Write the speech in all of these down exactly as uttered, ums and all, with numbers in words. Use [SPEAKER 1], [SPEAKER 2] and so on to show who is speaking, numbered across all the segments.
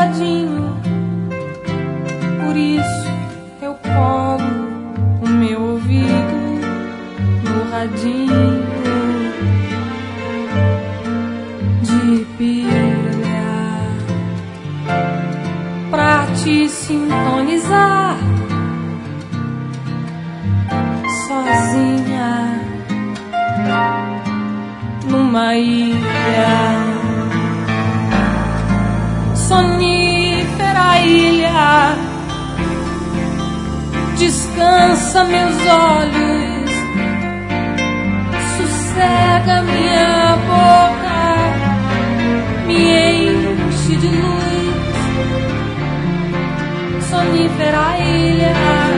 [SPEAKER 1] ladinho, por isso eu colo o meu ouvido no radinho de pilha pra te sintonizar sozinha numa ilha, sonífera ilha. Descansa meus olhos, sossega minha boca, me enche de luz, sonífera ilha.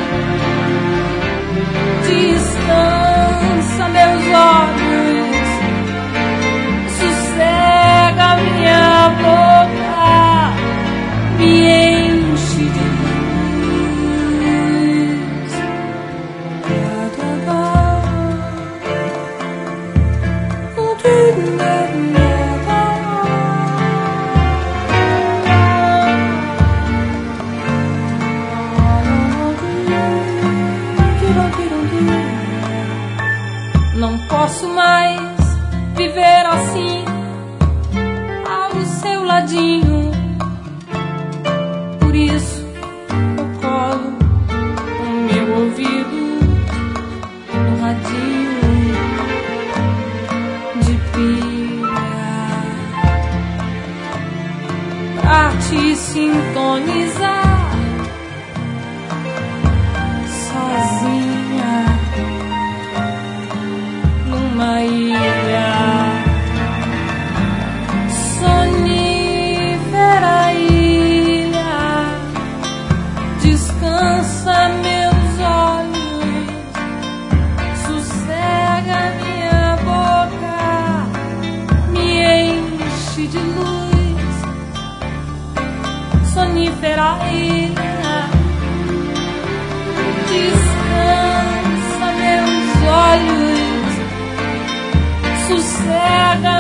[SPEAKER 1] Descansa meus olhos, sossega minha boca, me enche de luz. Não posso mais viver assim, ao seu ladinho. Por isso eu colo o meu ouvido no radinho de pilha pra te sintonizar sozinha numa ilha, sonífera ilha. Descansa meus olhos, sossega minha boca, me enche de luz, sonífera ilha. Descansa meus olhos, sossega